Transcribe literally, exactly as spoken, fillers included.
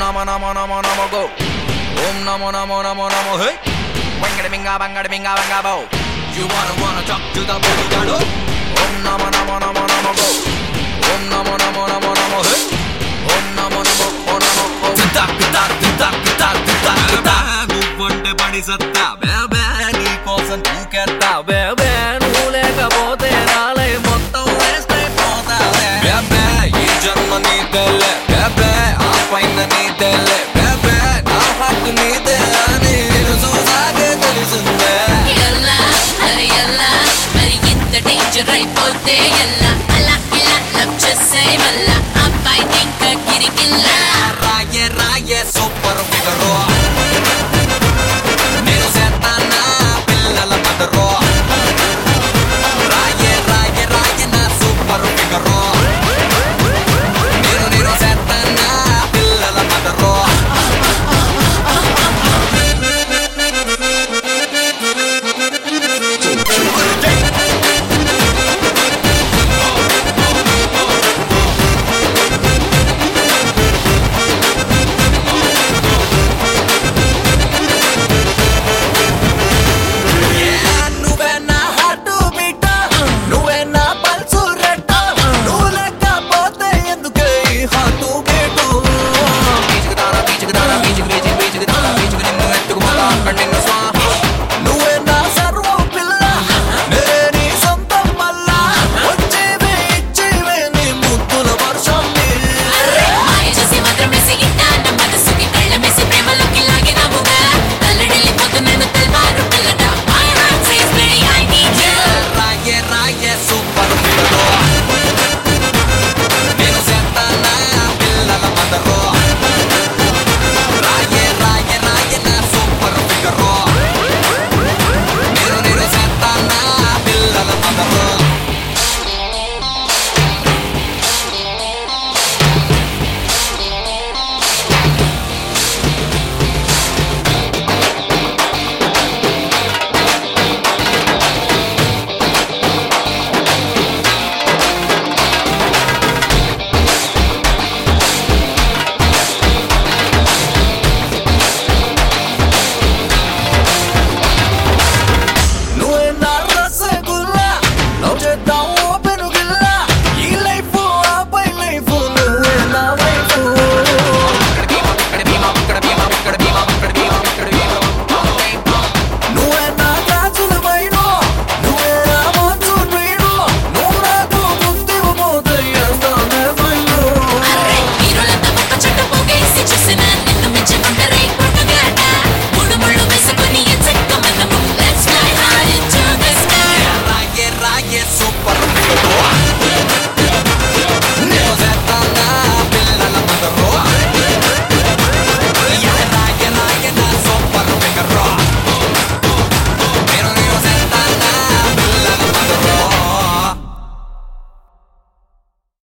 namo namo namo namo go. Om namo namo namo namo hey. Wangada binga bangada binga banga bo. You wanna wanna talk to the boogie girl? Om namo namo namo namo go. Om namo namo namo namo hey. Om namo namo namo go. Tak tak tak tak tak tak. Nuvante padi satta, be be ni kosan tu ketta be.